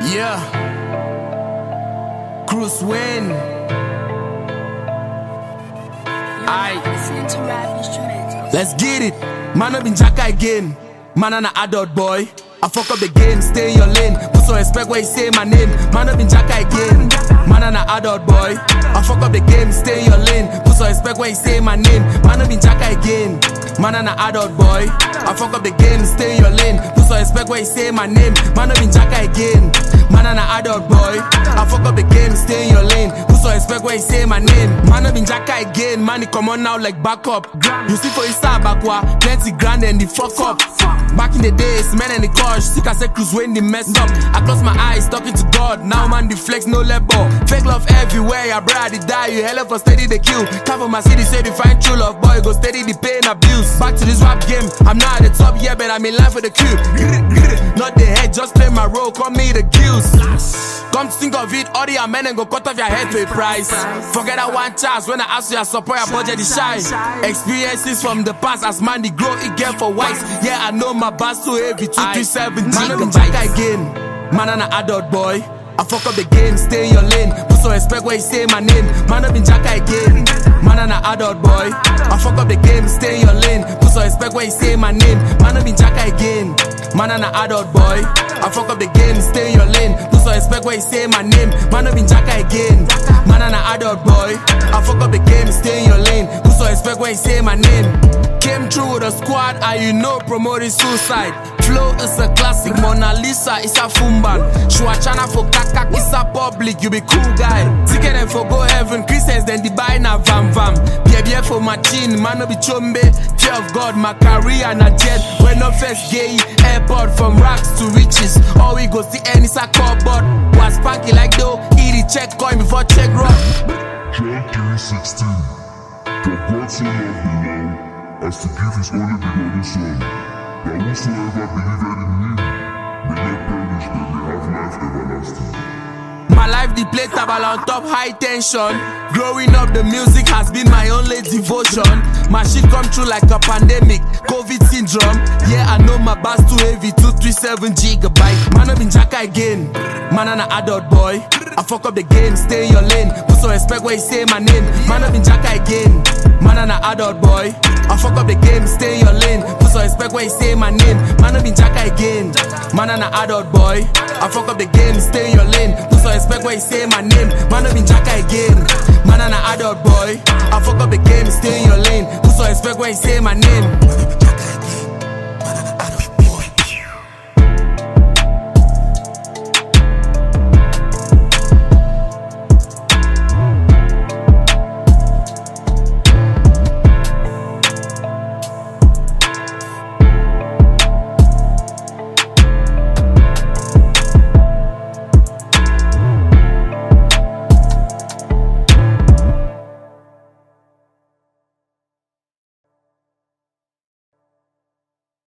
Yeah. Bruce Wayne. Listening to rap instrumentals. Let's get it. Man, I been Jacka again. Man, I'm an adult boy. I fuck up the game, stay in your lane. Put some respect where you say my name. Man, I been Jacka again. Man, I'm an adult boy. I fuck up the game, stay in your lane. Put some respect where you say my name. Man, I been Jacka again. Man, I'm an adult boy. I fuck up the game, stay in your lane. Put some respect where you say my name. Man, I been Jacka again. Man, I'm an adult boy. I fuck up the game, stay in your lane. Put some respect where you say my name. Man, I been Jacka again. Man, it come on now like backup. You see for you start backward, plenty grand and the fuck up. Back in the days, men and the cars, sick as a cruise when they messed up. I close my eyes, talking to God. Now man, the flex, no level. Fake love everywhere, your brother die. You hell for steady the kill. Cover my city, say they find true love. Boy, go steady the pain abuse. Back to this rap game, I'm not at the top yet, but I'm in line for the queue. Not the head, just play my role, call me the gills. Come to think of it, all the men and go cut off your head for a price. Forget that one chance when I ask you to support your budget is shy. Experiences from the past, as man the grow again for whites. Yeah, I know my bass too heavy, 237 Man, I been Jacka again. Man, I'm an adult boy. I fuck up the game, stay in your lane. Put some respect where you say my name. Man, I been Jacka again. Man, I'm an adult boy. I fuck up the game, stay in your lane. Put some respect where you say my name. Man, I been Jacka again. Man, I'm an adult boy. I fuck up the game, stay in your lane. Put some respect where you say my name. Man, I been Jacka again. Man, I'm an adult boy. I fuck up the game, stay in your lane. Put some respect where you say my name. Came through with a squad, and you know promoting suicide. Flow is a classic, Mona Lisa is a fumban. Shuachana for kakak is a public, you be cool guy. Ticket and for go heaven, Christians then the buy na vam vam. Bien for my chin, man no be chombe. Fear of God, my career na jet. When no first gay, airport from racks to riches. All we go see any is a cupboard. Was spanky like though, eat the check coin before check rock. John 3:16. For God so loved the world as to give his only begotten Son, that whosoever believeth in him may not perish but may have life everlasting. My life the play tabal on top high tension. Growing up the music has been my only devotion. My shit come through like a pandemic, COVID syndrome. Yeah, I know my bass too heavy, 237 gigabyte. Man, I been Jacka again. Man, I'm an adult boy. I fuck up the game, stay in your lane. Put some respect where you say my name. Man, I been Jacka again. Man, I'm an adult boy. I fuck up the game, stay in your lane. Put some respect where you say my name. Man, I been Jacka again. Man, I'm an adult boy. I fuck up the game, stay in your lane. Put some respect where you say my name. Man, I been Jacka again. Man, I'm an adult boy. I fuck up the game, stay in your lane. Put some respect where you say my name.